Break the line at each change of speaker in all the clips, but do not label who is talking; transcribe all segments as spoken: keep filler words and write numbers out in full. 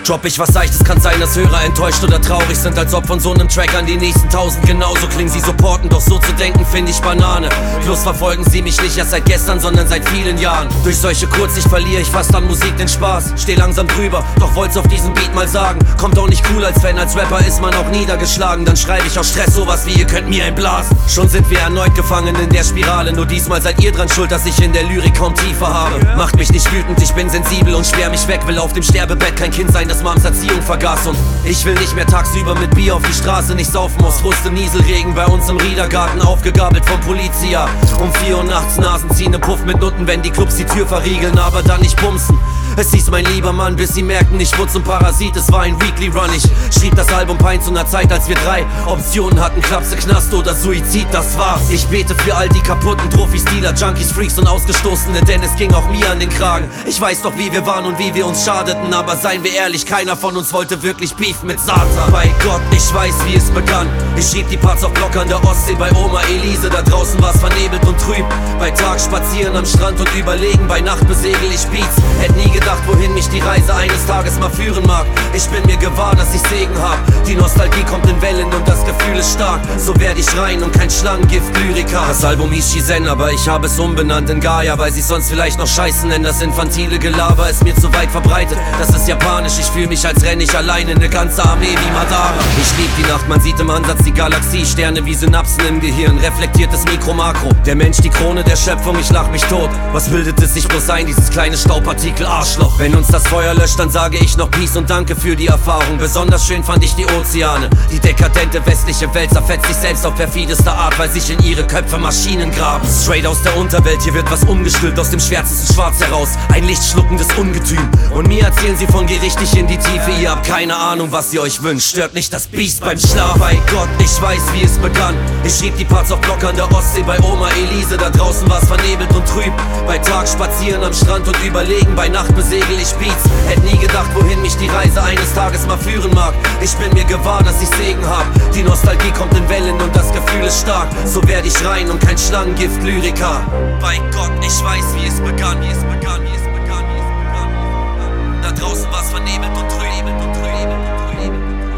Drop ich was Seichtes, kann sein, dass Hörer enttäuscht oder traurig sind, als ob von so einem Track an die nächsten tausend genauso klingen. Sie supporten, doch so zu denken finde ich Banane. Plus verfolgen sie mich nicht erst seit gestern, sondern seit vielen Jahren. Durch solche Kurzsicht verliere ich fast an Musik den Spaß. Steh langsam drüber, doch wollt's auf diesem Beat mal sagen. Kommt auch nicht cool als Fan, als Rapper ist man auch niedergeschlagen. Dann schreibe ich aus Stress sowas wie, ihr könnt mir einblasen. Schon sind wir erneut gefangen in der Spirale, nur diesmal seid ihr dran schuld, dass ich in der Lyrik kaum Tiefe habe. Macht mich nicht wütend, ich bin sensibel und sperr mich weg. Will auf dem Sterbebett kein Kind sein, das Mams Erziehung vergaß. Und ich will nicht mehr tagsüber mit Bier auf die Straße, nicht saufen aus Frust im Nieselregen bei uns im Riedergarten, aufgegabelt vom Polizia. Um vier Uhr nachts Nasen ziehen im Puff mit Nutten, wenn die Clubs die Tür verriegeln, aber dann nicht bumsen. Es hieß mein lieber Mann, bis sie merkten, ich wurde zum Parasit, es war ein Weekly Run. Ich schrieb das Album Pein zu einer Zeit, als wir drei Optionen hatten, Klapse, Knast oder Suizid, das war's. Ich bete für all die kaputten Trophys, Dealer, Junkies, Freaks und Ausgestoßene, denn es ging auch mir an den Kragen. Ich weiß doch, wie wir waren und wie wir uns schadeten, aber seien wir ehrlich, keiner von uns wollte wirklich Beef mit Satan. Bei Gott, ich weiß, wie es begann. Ich schrieb die Parts auf Block an der Ostsee bei Oma Elise, da draußen war's vernebelt und trüb. Bei Tag spazieren am Strand und überlegen, bei Nacht besegel ich Beats. Hätt nie gedacht, wohin mich die Reise eines Tages mal führen mag. Ich bin mir gewahr, dass ich Segen hab. Die Nostalgie kommt in Wellen und das Gefühl ist stark. So werd ich rein und kein Schlangengift-Lyriker. Das Album hieß Shizen, aber ich habe es umbenannt in Gaia, weil sie sonst vielleicht noch Scheiße nennen. Das infantile Gelaber ist mir zu weit verbreitet. Das ist japanisch, ich fühl mich, als renn ich alleine eine ganze Armee wie Madara. Ich lieb die Nacht, man sieht im Ansatz die Galaxie. Sterne wie Synapsen im Gehirn, reflektiertes Mikro-Makro. Der Mensch, die Krone der Schöpfung, ich lach mich tot. Was bildet es sich bloß ein, dieses kleine Staubpartikel Arschloch? Wenn uns das Feuer löscht, dann sage ich noch Peace und danke für die Erfahrung. Besonders schön fand ich die Ozeane. Die dekadente westliche Welt zerfetzt sich selbst auf perfideste Art, weil sich in ihre Köpfe Maschinen graben. Straight aus der Unterwelt, hier wird was umgestülpt aus dem schwärzesten Schwarz heraus. Ein lichtschluckendes Ungetüm. Und mir erzählen sie von Geh richtig in die Tiefe. Ihr habt keine Ahnung, was ihr euch wünscht. Stört nicht das Biest beim Schlaf. Bei Gott, ich weiß, wie es begann. Ich schrieb die Parts auf Block an der Ostsee bei Oma Elise. Da draußen war's vernebelt und trüb. Bei Tag spazieren am Strand und überlegen, bei Nacht besegel ich Beats. Hätt nie gedacht, wohin mich die Reise eines Tages mal führen mag. Ich bin mir gewahr, dass ich Segen hab. Die Nostalgie kommt in Wellen und das Gefühl ist stark. So werd ich rein und kein Schlangengift-Lyriker. Bei Gott, ich weiß, wie es begann, wie es begann, wie es begann, wie es begann. Da draußen war's vernebelt und trüb und trüb und trüb.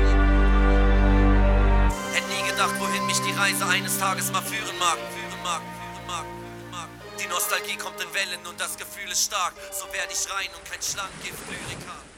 Hätt nie gedacht, wohin mich die Reise eines Tages mal führen mag. Führen mag, führen mag, führen mag. Die Nostalgie kommt in Wellen und das Gefühl ist stark. So werd ich rein und kein Schlangengift-Lyriker.